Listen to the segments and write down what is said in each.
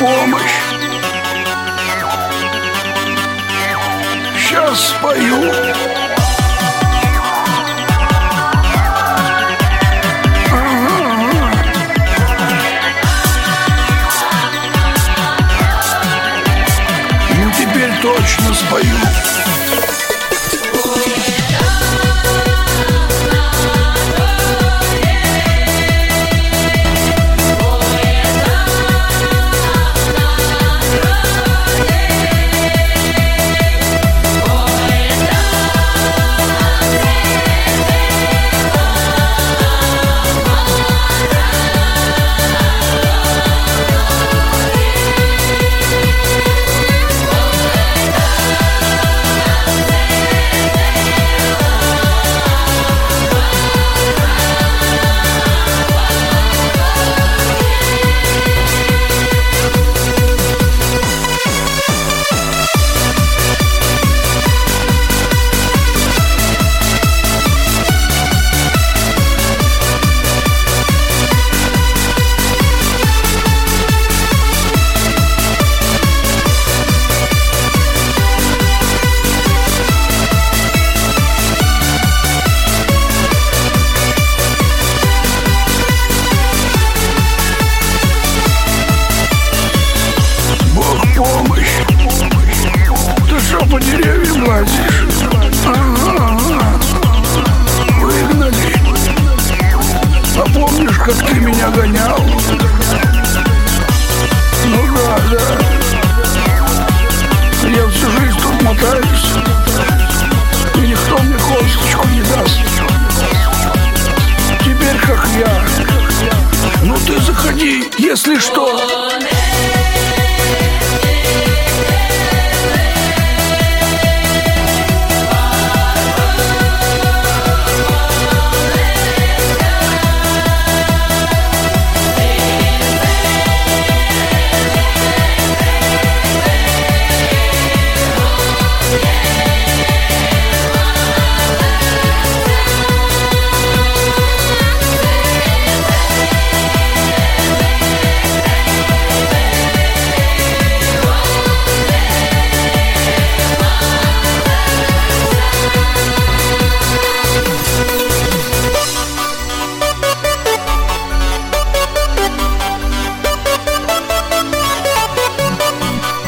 помощь. Сейчас спою. Ну теперь точно спою. По деревьям лазишь? Ага. Выгнали. А помнишь, как ты меня гонял? Ну да. Я всю жизнь тут мотаюсь, и никто мне косточку не даст. Теперь как я. Ну ты заходи, если что.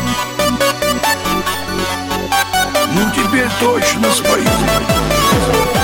Ну теперь точно спою.